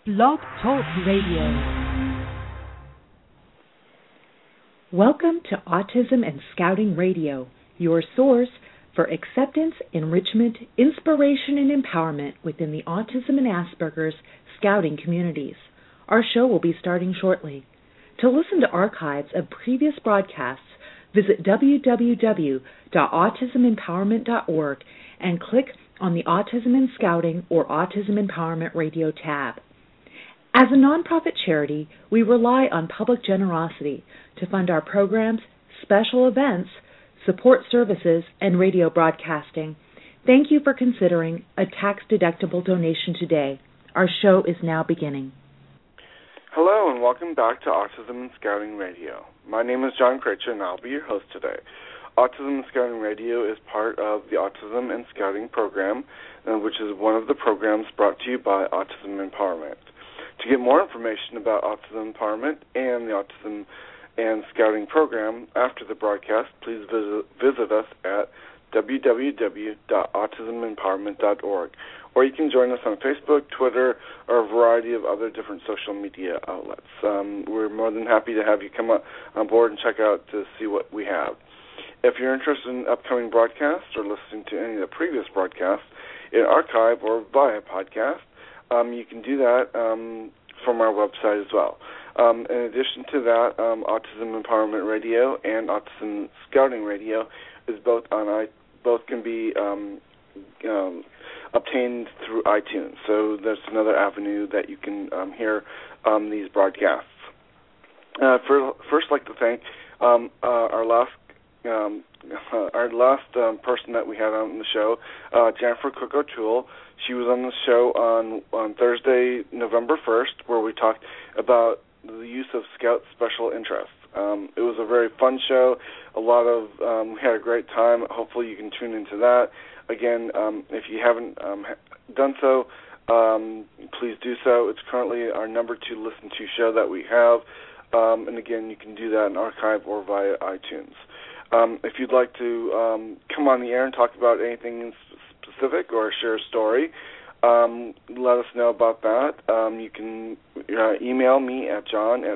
Blog Talk Radio. Welcome to Autism and Scouting Radio, your source for acceptance, enrichment, inspiration, and empowerment within the autism and Asperger's Scouting communities. Our show will be starting shortly. To listen to archives of previous broadcasts, visit www.autismempowerment.org and click on the Autism and Scouting or Autism Empowerment Radio tab. As a nonprofit charity, we rely on public generosity to fund our programs, special events, support services, and radio broadcasting. Thank you for considering a tax-deductible donation today. Our show is now beginning. Hello and welcome back to Autism and Scouting Radio. My name is John Krejci and I'll be your host today. Autism and Scouting Radio is part of the Autism and Scouting program, which is one of the programs brought to you by Autism Empowerment. To get more information about Autism Empowerment and the Autism and Scouting program after the broadcast, please visit us at www.autismempowerment.org. Or you can join us on Facebook, Twitter, or a variety of other different social media outlets. We're more than happy to have you come on board and check out to see what we have. If you're interested in upcoming broadcasts or listening to any of the previous broadcasts in archive or via podcast, you can do that from our website as well. In addition to that, Autism Empowerment Radio and Autism Scouting Radio is both can be obtained through iTunes. So that's another avenue that you can hear these broadcasts. First, I'd like to thank our last person that we had on the show, Jennifer Cook O'Toole. She was on the show on Thursday, November 1st, where we talked about the use of Scout special interests. It was a very fun show. We had a great time. Hopefully you can tune into that. Again, if you haven't done so, please do so. It's currently our number 2 listen to show that we have. And again, you can do that in archive or via iTunes. If you'd like to come on the air and talk about anything specific or share a story, let us know about that. You can email me at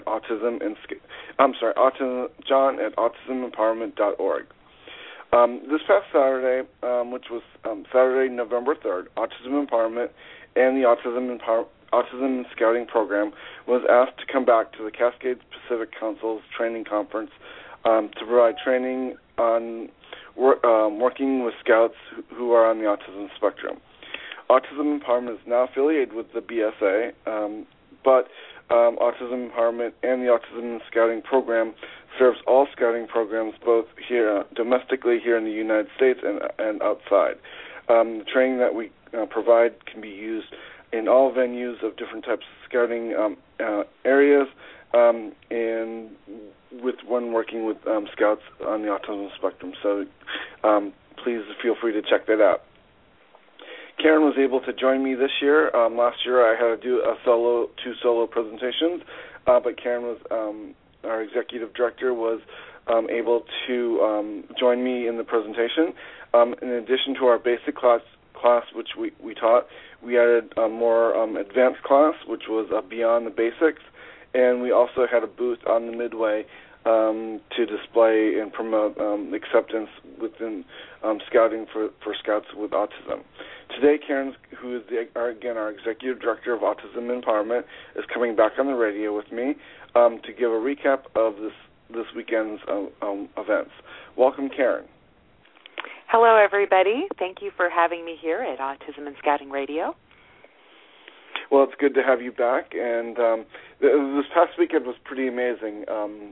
john@autismempowerment.org. This past Saturday, which was Saturday, November 3rd, Autism Empowerment and the Autism and Scouting program was asked to come back to the Cascades Pacific Council's training conference to provide training on working with Scouts who are on the autism spectrum. Autism Empowerment is now affiliated with the BSA, but Autism Empowerment and the Autism and Scouting program serves all Scouting programs both here domestically here in the United States and outside. The training that we provide can be used in all venues of different types of Scouting areas, and when working with Scouts on the autism spectrum. So please feel free to check that out. Karen was able to join me this year. Last year I had to do two solo presentations, but Karen was our executive director was able to join me in the presentation. In addition to our basic class which we taught, we added a more advanced class, which was beyond the basics, and we also had a booth on the midway to display and promote acceptance within Scouting for Scouts with autism. Today, Karen, who is our executive director of Autism Empowerment, is coming back on the radio with me to give a recap of this weekend's events. Welcome, Karen. Hello, everybody. Thank you for having me here at Autism and Scouting Radio. Well, it's good to have you back, and this past weekend was pretty amazing.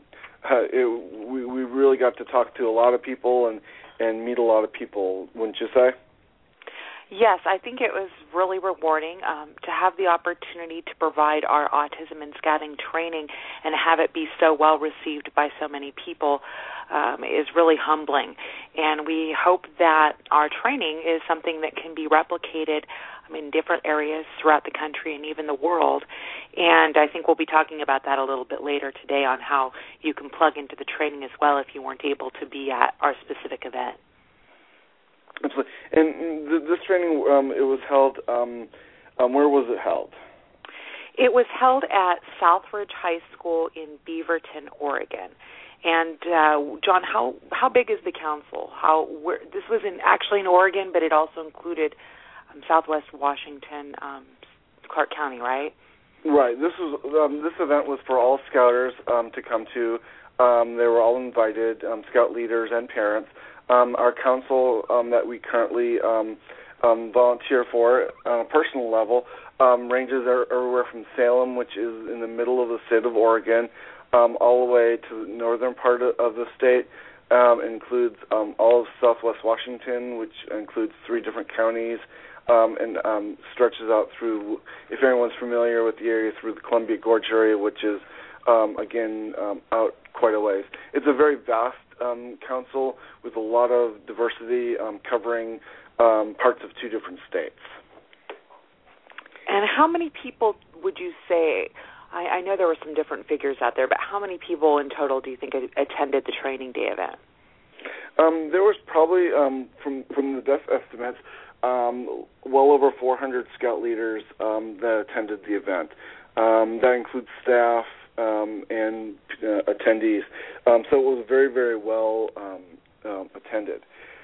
We really got to talk to a lot of people and meet a lot of people, wouldn't you say? Yes, I think it was really rewarding to have the opportunity to provide our Autism and Scouting training and have it be so well received by so many people is really humbling. And we hope that our training is something that can be replicated in different areas throughout the country and even the world. And I think we'll be talking about that a little bit later today on how you can plug into the training as well if you weren't able to be at our specific event. Absolutely. And this training, it was held, where was it held? It was held at Southridge High School in Beaverton, Oregon. And John, how big is the council? This was actually in Oregon, but it also included Southwest Washington, Clark County, right? Right. This event was for all Scouters to come to. They were all invited, Scout leaders and parents. Our council that we currently volunteer for on a personal level ranges everywhere from Salem, which is in the middle of the state of Oregon, all the way to the northern part of the state. Includes all of Southwest Washington, which includes 3 different counties, and stretches out through, if anyone's familiar with the area, through the Columbia Gorge area, which is, again, out quite a ways. It's a very vast council with a lot of diversity, covering parts of 2 different states. And how many people would you say, I know there were some different figures out there, but how many people in total do you think attended the training day event? There was probably, from the best estimates, well over 400 Scout leaders that attended the event. That includes staff and attendees. So it was very, very well attended.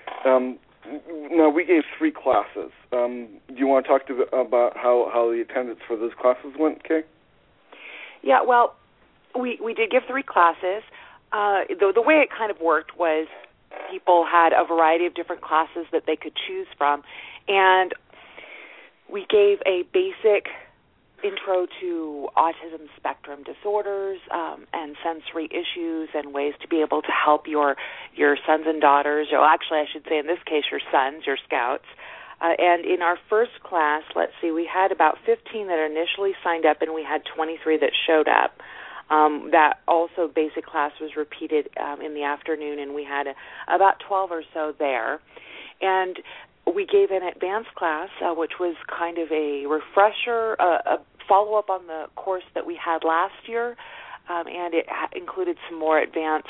Now, we gave 3 classes. Do you want to talk about how the attendance for those classes went, Kay? Yeah, well, we did give 3 classes. The way it kind of worked was people had a variety of different classes that they could choose from, and we gave a basic intro to autism spectrum disorders and sensory issues and ways to be able to help your sons and daughters, or actually I should say in this case your sons, your Scouts. And in our first class, let's see, we had about 15 that initially signed up and we had 23 that showed up. That also basic class was repeated in the afternoon, and we had about 12 or so there. And we gave an advanced class, which was kind of a refresher, a follow-up on the course that we had last year, and it included some more advanced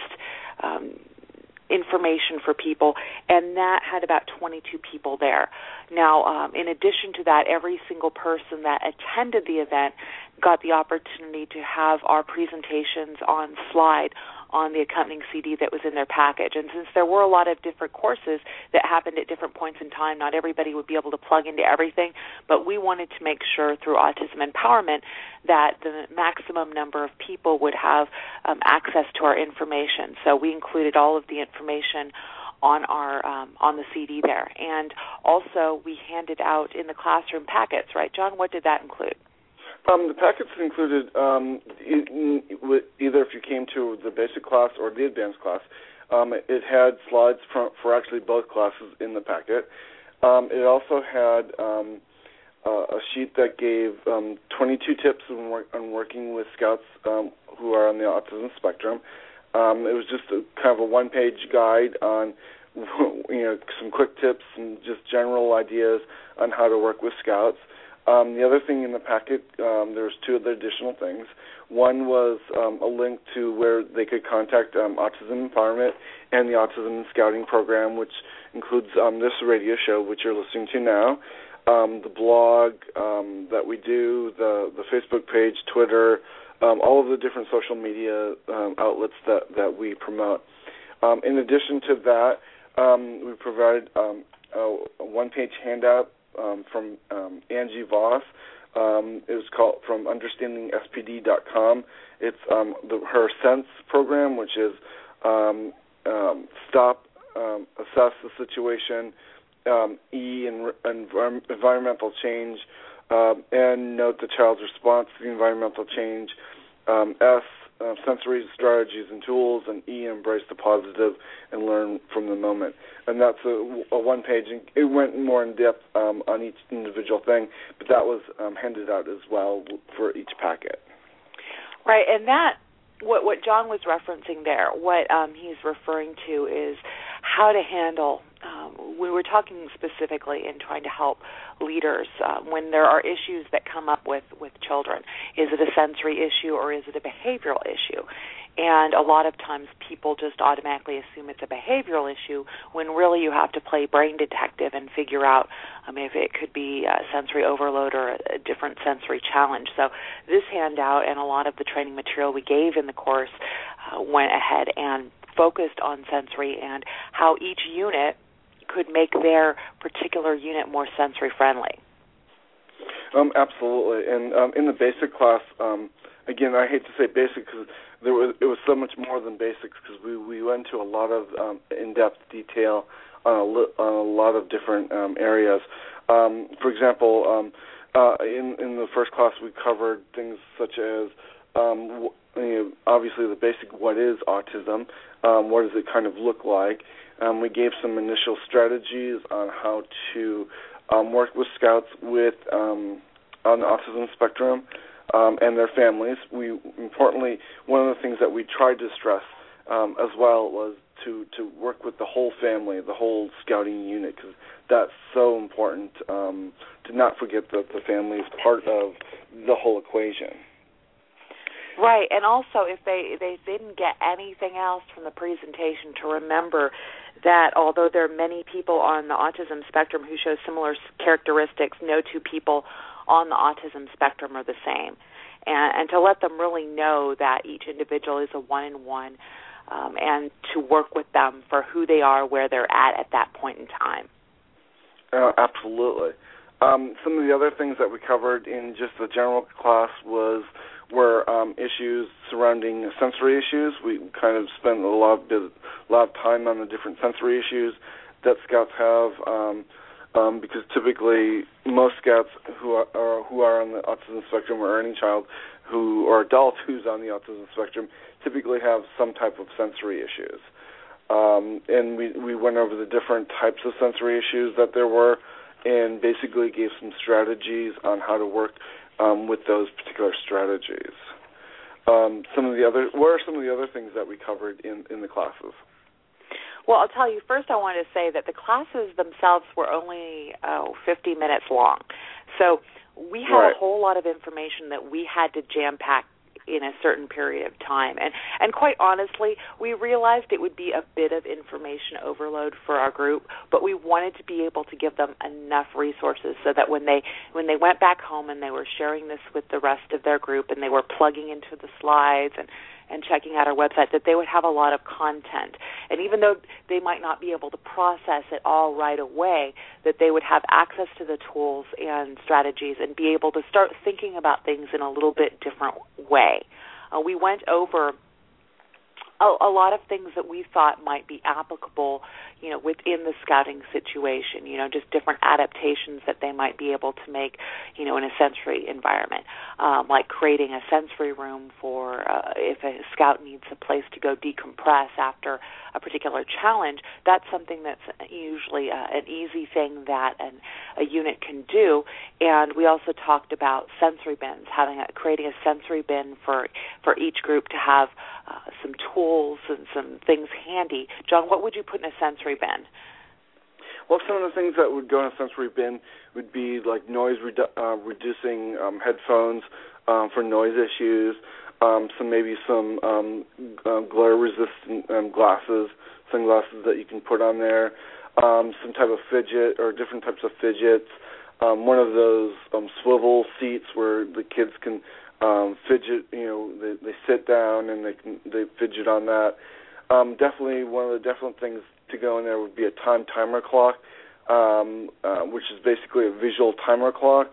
information for people, and that had about 22 people there. Now, in addition to that, every single person that attended the event got the opportunity to have our presentations on slide on the accompanying CD that was in their package. And since there were a lot of different courses that happened at different points in time, not everybody would be able to plug into everything, but we wanted to make sure through Autism Empowerment that the maximum number of people would have access to our information. So we included all of the information on our on the CD there. And also we handed out in the classroom packets, right, John? What did that include? The packets included either if you came to the basic class or the advanced class, it had slides for actually both classes in the packet. It also had a sheet that gave 22 tips on working with Scouts who are on the autism spectrum. It was just kind of a one-page guide on some quick tips and just general ideas on how to work with Scouts. The other thing in the packet, there's 2 other additional things. One was a link to where they could contact Autism Empowerment and the Autism Scouting Program, which includes this radio show, which you're listening to now, the blog that we do, the Facebook page, Twitter, all of the different social media outlets that we promote. In addition to that, we provided a one-page handout from Angie Voss. It was called from understandingspd.com. It's her SENSE program, which is stop, assess the situation, E, environmental change, and note the child's response to the environmental change, S, sensory strategies and tools, and E, embrace the positive and learn from the moment. And that's a one-page, and it went more in depth on each individual thing, but that was handed out as well for each packet. Right, and that, what John was referencing there, what he's referring to is how to handle, we were talking specifically in trying to help leaders when there are issues that come up with children. Is it a sensory issue or is it a behavioral issue? And a lot of times people just automatically assume it's a behavioral issue when really you have to play brain detective and figure out if it could be a sensory overload or a different sensory challenge. So this handout and a lot of the training material we gave in the course went ahead and focused on sensory and how each unit could make their particular unit more sensory friendly. Absolutely. And in the basic class, again, I hate to say basic because it was so much more than basics because we went into a lot of in-depth detail on a lot of different areas. For example, in the first class we covered things such as obviously the basic what is autism, what does it kind of look like. We gave some initial strategies on how to work with Scouts with on the autism spectrum and their families. Importantly, one of the things that we tried to stress as well was to work with the whole family, the whole Scouting unit, because that's so important to not forget that the family is part of the whole equation. Right, and also if they didn't get anything else from the presentation, to remember that although there are many people on the autism spectrum who show similar characteristics, no two people on the autism spectrum are the same. And to let them really know that each individual is a one-in-one, and to work with them for who they are, where they're at that point in time. Absolutely. Some of the other things that we covered in just the general class were issues surrounding sensory issues. We kind of spent a lot of time on the different sensory issues that Scouts have, because typically most Scouts who are on the autism spectrum or any child or adult who's on the autism spectrum typically have some type of sensory issues. And we went over the different types of sensory issues that there were, and basically gave some strategies on how to work with those particular strategies. What are some of the other things that we covered in the classes? Well, I'll tell you, first I wanted to say that the classes themselves were only 50 minutes long. So we had a whole lot of information that we had to jam-pack in a certain period of time. And quite honestly, we realized it would be a bit of information overload for our group, but we wanted to be able to give them enough resources so that when they went back home and they were sharing this with the rest of their group and they were plugging into the slides and checking out our website, that they would have a lot of content. And even though they might not be able to process it all right away, that they would have access to the tools and strategies and be able to start thinking about things in a little bit different way. We went over a lot of things that we thought might be applicable, within the Scouting situation, just different adaptations that they might be able to make, in a sensory environment, like creating a sensory room for if a Scout needs a place to go decompress after a particular challenge. That's something that's usually an easy thing that a unit can do. And we also talked about sensory bins, creating a sensory bin for each group to have some tools and some things handy. John, what would you put in a sensory bin? Well, some of the things that would go in a sensory bin would be like noise reducing headphones for noise issues, some glare-resistant sunglasses that you can put on there, some type of fidget or different types of fidgets, one of those swivel seats where the kids can fidget, they sit down and they fidget on that. Definitely one of the definite things to go in there would be a timer clock, which is basically a visual timer clock.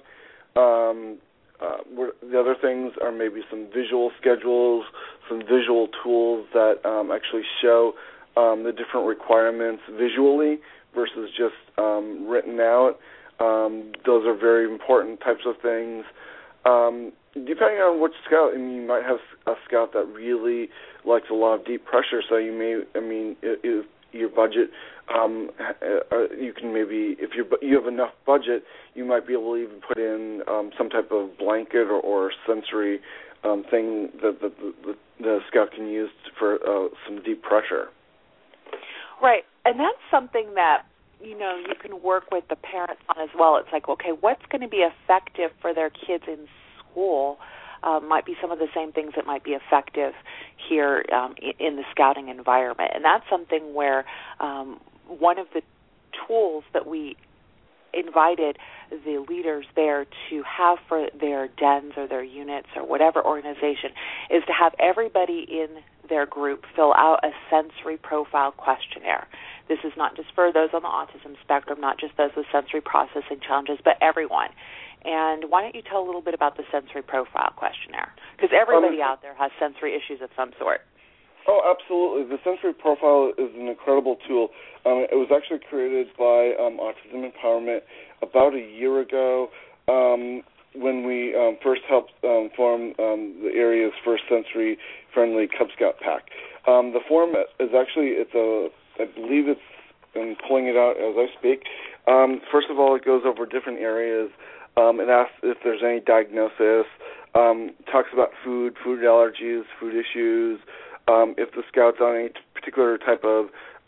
The other things are maybe some visual schedules, some visual tools that actually show the different requirements visually versus just written out. Those are very important types of things. Depending on which Scout, you might have a Scout that really likes a lot of deep pressure, so you may, if your budget, you can maybe, if you have enough budget, you might be able to even put in some type of blanket or sensory thing that the Scout can use for some deep pressure. Right, and that's something that you can work with the parents on as well. It's like, okay, what's going to be effective for their kids in school might be some of the same things that might be effective here in the scouting environment. And that's something where one of the tools that we invited the leaders there to have for their dens or their units or whatever organization is to have everybody in their group fill out a sensory profile questionnaire. This is not just for those on the autism spectrum, not just those with sensory processing challenges, but everyone. And why don't you tell a little bit about the sensory profile questionnaire? Because everybody out there has sensory issues of some sort. Oh, absolutely. The sensory profile is an incredible tool. It was actually created by Autism Empowerment about a year ago when we first helped form the area's first sensory-friendly Cub Scout pack. The form is actually, I believe I'm pulling it out as I speak. First of all, it goes over different areas. It asks if there's any diagnosis, talks about food allergies, food issues, if the scout's on any particular type of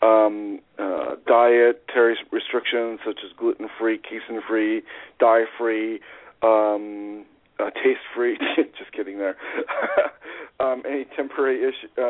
dietary restrictions, such as gluten-free, casein-free, dye-free, taste-free. Just kidding there. Any temporary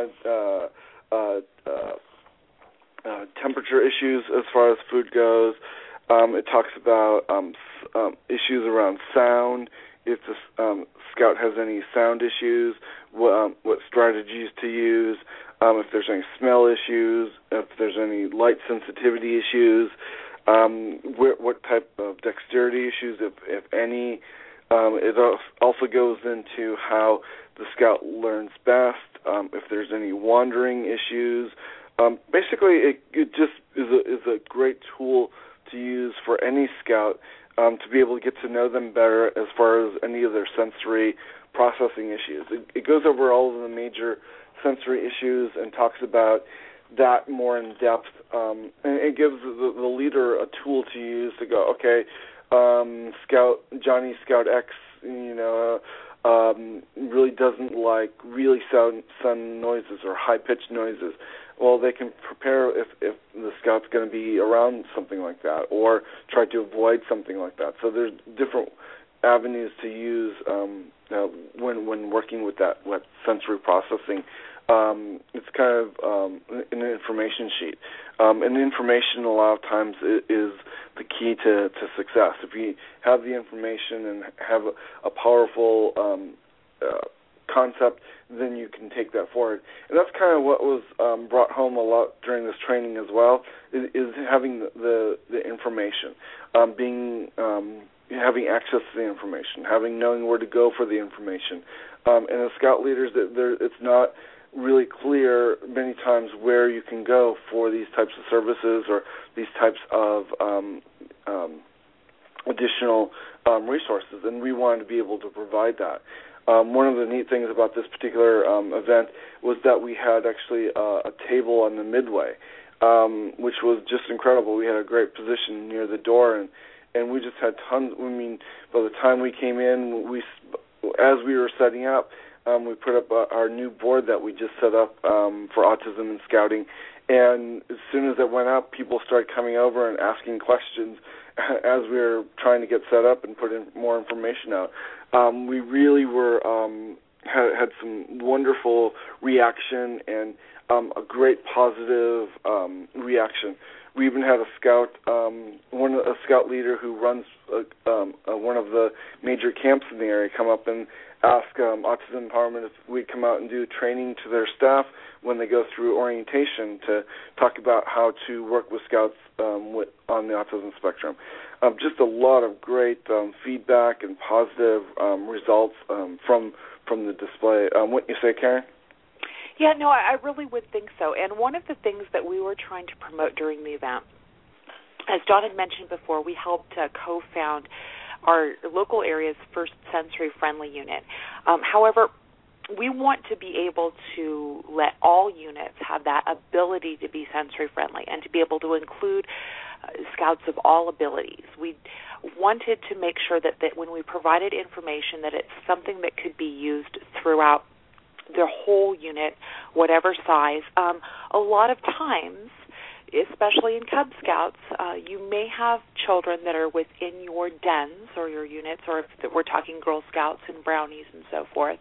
temperature issues as far as food goes. It talks about issues around sound. If the scout has any sound issues, what strategies to use, if there's any smell issues, if there's any light sensitivity issues, what type of dexterity issues, if any. It also goes into how the scout learns best, if there's any wandering issues. Basically, it just is a great tool to use for any scout to be able to get to know them better as far as any of their sensory processing issues. It goes over all of the major sensory issues and talks about that more in depth. And it gives the leader a tool to use to go, okay, Scout X, really doesn't like really sound noises or high-pitched noises. Well, they can prepare if the scout's going to be around something like that or try to avoid something like that. So there's different avenues to use when working with that sensory processing. It's kind of an information sheet. And information a lot of times is the key to success. If you have the information and have a powerful concept, then you can take that forward. And that's kind of what was brought home a lot during this training as well, is having the information, having access to the information, knowing where to go for the information. And as scout leaders, it's not really clear many times where you can go for these types of services or these types of additional resources, and we wanted to be able to provide that. One of the neat things about this particular event was that we had actually a table on the midway, which was just incredible. We had a great position near the door, and we just had tons. I mean, by the time we came in, as we were setting up, we put up our new board that we just set up for autism and scouting, and as soon as it went up, people started coming over and asking questions as we were trying to get set up and put in more information out. We really were had some wonderful reaction and a great positive reaction. We even had a scout, a scout leader who runs one of the major camps in the area, come up and ask Autism Empowerment if we'd come out and do training to their staff when they go through orientation to talk about how to work with scouts on the autism spectrum. Just a lot of great feedback and positive results from the display. Wouldn't you say, Karen? Yeah, no, I really would think so. And one of the things that we were trying to promote during the event, as John had mentioned before, we helped co-found our local area's first sensory-friendly unit. However, we want to be able to let all units have that ability to be sensory-friendly and to be able to include scouts of all abilities. We wanted to make sure that when we provided information that it's something that could be used throughout their whole unit, whatever size. A lot of times, especially in Cub Scouts, you may have children that are within your dens or your units, or if we're talking Girl Scouts and Brownies and so forth,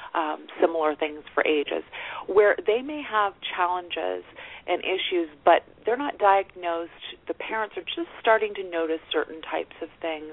similar things for ages, where they may have challenges and issues, but they're not diagnosed. The parents are just starting to notice certain types of things.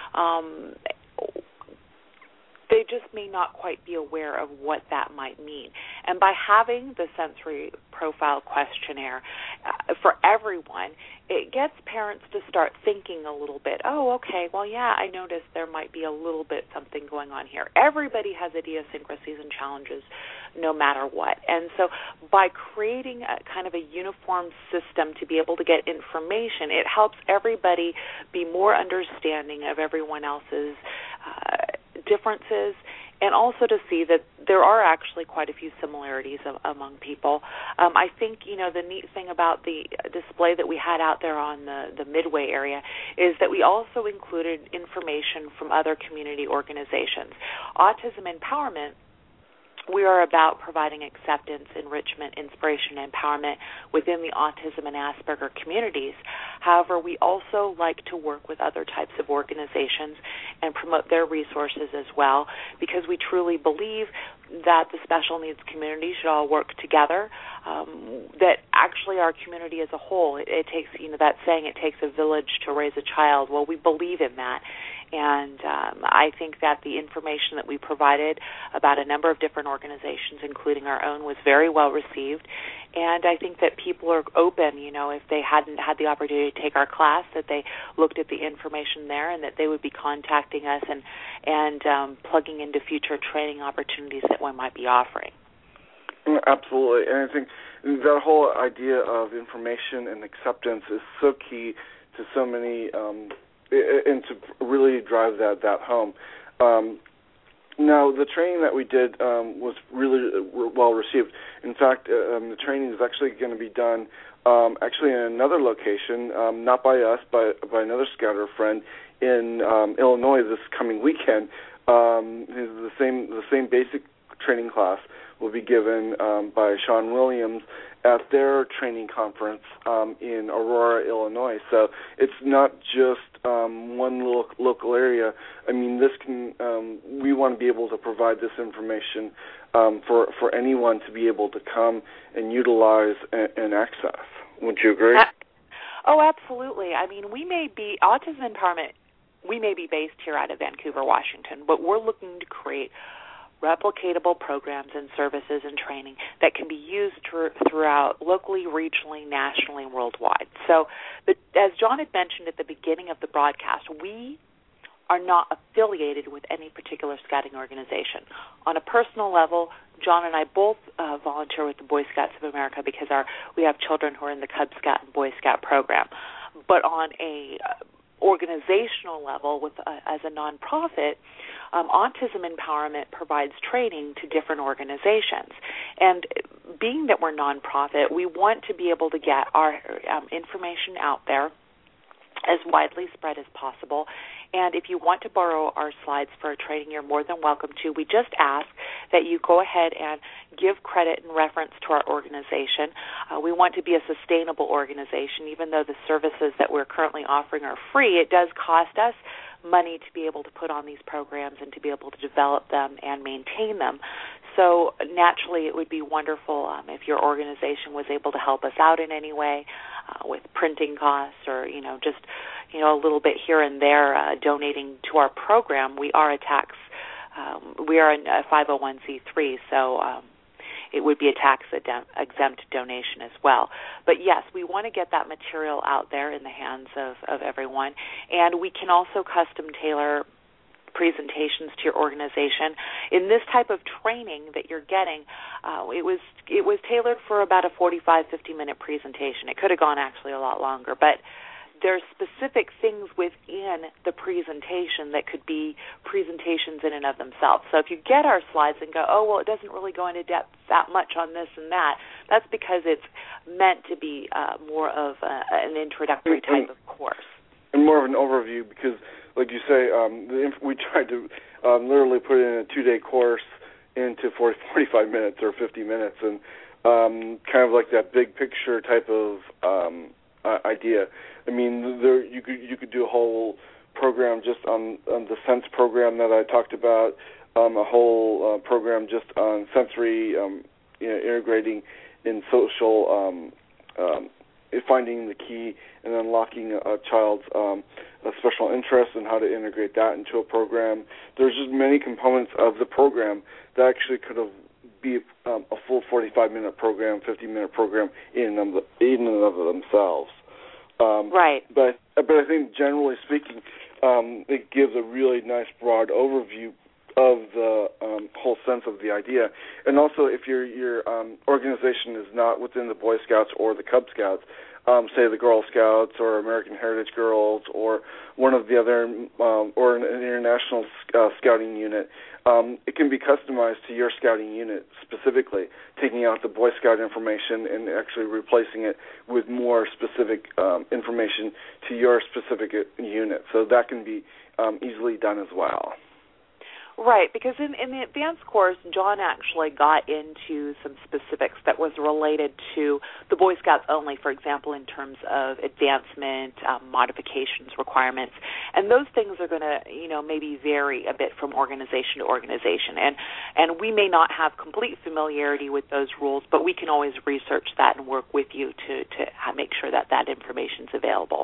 They just may not quite be aware of what that might mean. And by having the sensory profile questionnaire for everyone, it gets parents to start thinking a little bit, oh, okay, well, yeah, I noticed there might be a little bit something going on here. Everybody has idiosyncrasies and challenges no matter what. And so by creating a kind of a uniform system to be able to get information, it helps everybody be more understanding of everyone else's differences, and also to see that there are actually quite a few similarities among people. I think, the neat thing about the display that we had out there on the Midway area is that we also included information from other community organizations. Autism Empowerment, we are about providing acceptance, enrichment, inspiration, and empowerment within the autism and Asperger communities. However, we also like to work with other types of organizations and promote their resources as well, because we truly believe that the special needs community should all work together, that actually our community as a whole, it takes, that saying, it takes a village to raise a child. Well, we believe in that. And I think that the information that we provided about a number of different organizations, including our own, was very well received. And I think that people are open, if they hadn't had the opportunity to take our class, that they looked at the information there and that they would be contacting us and plugging into future training opportunities that we might be offering. Absolutely. And I think that whole idea of information and acceptance is so key to so many and to really drive that home. Now, the training that we did was really well received. In fact, the training is actually going to be done actually in another location, not by us, but by another scouter friend in Illinois this coming weekend. The same basic training class will be given by Sean Williams at their training conference in Aurora, Illinois. So it's not just one little local area. I mean, this can. We want to be able to provide this information for anyone to be able to come and utilize and access. Would you agree? Oh, absolutely. I mean, we may be Autism Empowerment. We may be based here out of Vancouver, Washington, but we're looking to create replicatable programs and services and training that can be used throughout locally, regionally, nationally, and worldwide. So, as John had mentioned at the beginning of the broadcast, we are not affiliated with any particular scouting organization. On a personal level, John and I both volunteer with the Boy Scouts of America because we have children who are in the Cub Scout and Boy Scout program. But on a organizational level, as a nonprofit, Autism Empowerment provides training to different organizations. And being that we're nonprofit, we want to be able to get our information out there as widely spread as possible. And if you want to borrow our slides for a training, you're more than welcome to. We just ask that you go ahead and give credit and reference to our organization. We want to be a sustainable organization. Even though the services that we're currently offering are free, it does cost us money to be able to put on these programs and to be able to develop them and maintain them. So naturally, it would be wonderful if your organization was able to help us out in any way with printing costs or, just, a little bit here and there donating to our program. We are a 501c3, so it would be a tax-exempt donation as well. But yes, we want to get that material out there in the hands of everyone, and we can also custom tailor presentations to your organization. In this type of training that you're getting, it was tailored for about a 45, 50-minute presentation. It could have gone actually a lot longer, but there's specific things within the presentation that could be presentations in and of themselves. So if you get our slides and go, oh, well, it doesn't really go into depth that much on this and that, that's because it's meant to be more of an introductory type of course. And more of an overview because, like you say, we tried to literally put in a 2-day course into 45 minutes or 50 minutes and kind of like that big picture type of idea. I mean, you could do a whole program just on the Sense program that I talked about, a whole program just on sensory, integrating in social, finding the key and unlocking a child's a special interest and how to integrate that into a program. There's just many components of the program that actually could have be a full 45-minute program, 50-minute program in and of themselves. Right. But I think generally speaking, it gives a really nice broad overview of the whole sense of the idea. And also, if your organization is not within the Boy Scouts or the Cub Scouts, say the Girl Scouts or American Heritage Girls or one of the other, or an international scouting unit, it can be customized to your scouting unit specifically, taking out the Boy Scout information and actually replacing it with more specific information to your specific unit. So that can be easily done as well. Right, because in the advanced course, John actually got into some specifics that was related to the Boy Scouts only, for example, in terms of advancement, modifications, requirements. And those things are going to, maybe vary a bit from organization to organization. And we may not have complete familiarity with those rules, but we can always research that and work with you to make sure that information is available.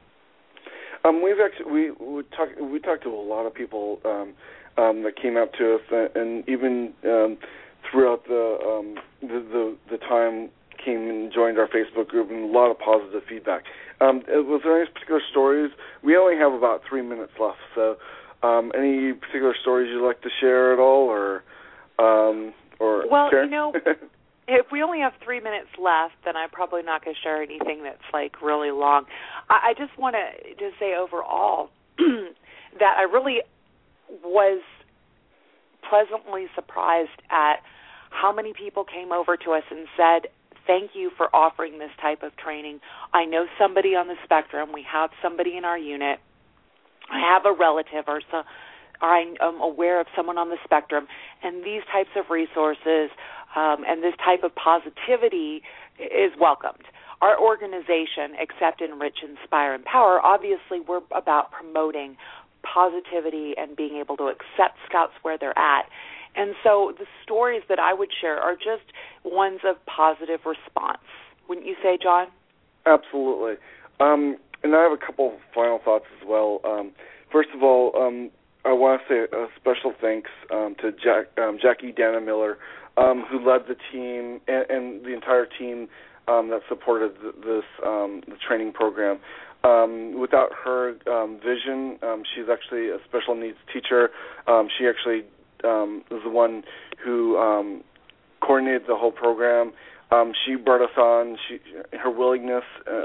We talked to a lot of people that came up to us, and even throughout the time came and joined our Facebook group, and a lot of positive feedback. Was there any particular stories? We only have about 3 minutes left, so any particular stories you'd like to share at all, or well, share? If we only have 3 minutes left, then I'm probably not going to share anything that's really long. I just want to say overall that I really was pleasantly surprised at how many people came over to us and said, thank you for offering this type of training. I know somebody on the spectrum. We have somebody in our unit. I have a relative or I am aware of someone on the spectrum, and these types of resources and this type of positivity is welcomed. Our organization, Accept, Enrich, Inspire, Empower, obviously we're about promoting positivity and being able to accept Scouts where they're at. And so the stories that I would share are just ones of positive response. Wouldn't you say, John? Absolutely. And I have a couple final thoughts as well. First of all, I want to say a special thanks to Jackie Dana Miller, who led the team and the entire team that supported the training program. Without her vision, she's actually a special needs teacher. She actually was the one who coordinated the whole program. She brought us on. Her willingness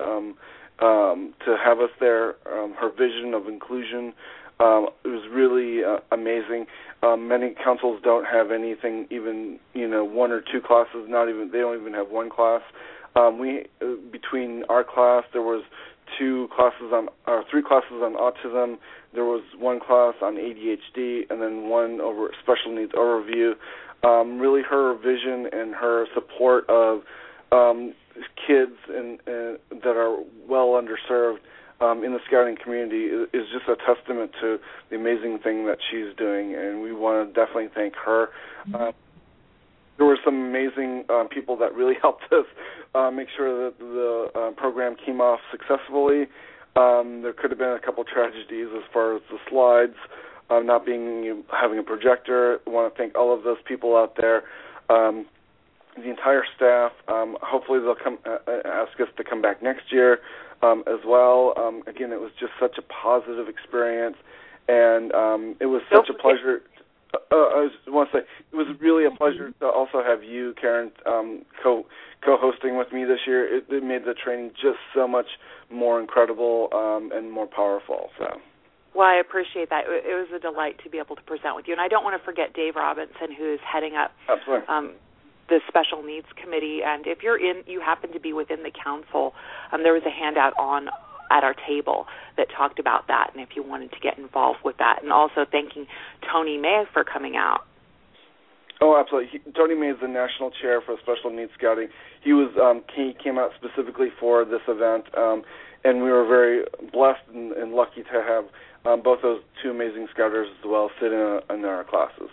to have us there, her vision of inclusion, it was really amazing. Many councils don't have anything, even 1 or 2 classes. They don't even have one class. Between our class, there was 3 classes on autism. There was 1 class on ADHD, and then 1 over special needs overview. Really, her vision and her support of kids that are well underserved in the scouting community is just a testament to the amazing thing that she's doing, and we want to definitely thank her. There were some amazing people that really helped us make sure that the program came off successfully. There could have been a couple tragedies as far as the slides not having a projector. I want to thank all of those people out there, the entire staff. Hopefully they'll ask us to come back next year as well. Again, it was just such a positive experience, and it was such a pleasure. I just want to say it was really a pleasure to also have you, Karen, co-hosting with me this year. It made the training just so much more incredible and more powerful. So. Well, I appreciate that. It was a delight to be able to present with you. And I don't want to forget Dave Robinson, who is heading up the Special Needs Committee. And if you happen to be within the council, there was a handout at our table that talked about that, and if you wanted to get involved with that. And also thanking Tony May for coming out. Oh, absolutely. Tony May is the national chair for Special Needs Scouting. He came out specifically for this event, and we were very blessed and lucky to have both those 2 amazing scouters as well sit in our classes.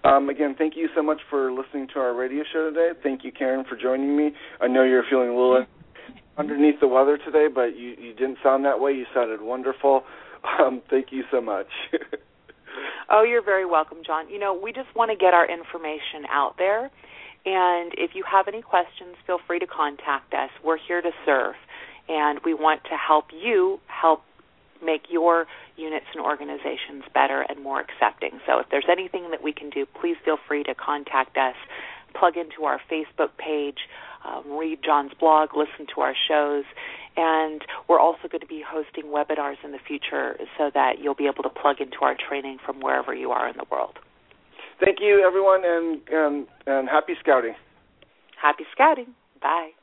Again, thank you so much for listening to our radio show today. Thank you, Karen, for joining me. I know you're feeling a little underneath the weather today, but you didn't sound that way. You sounded wonderful. Thank you so much. Oh, you're very welcome, John. We just want to get our information out there, and if you have any questions, feel free to contact us. We're here to serve, and we want to help you make your units and organizations better and more accepting. So if there's anything that we can do, please feel free to contact us. Plug into our Facebook page, read John's blog, listen to our shows, and we're also going to be hosting webinars in the future so that you'll be able to plug into our training from wherever you are in the world. Thank you, everyone, and happy Scouting. Happy Scouting. Bye.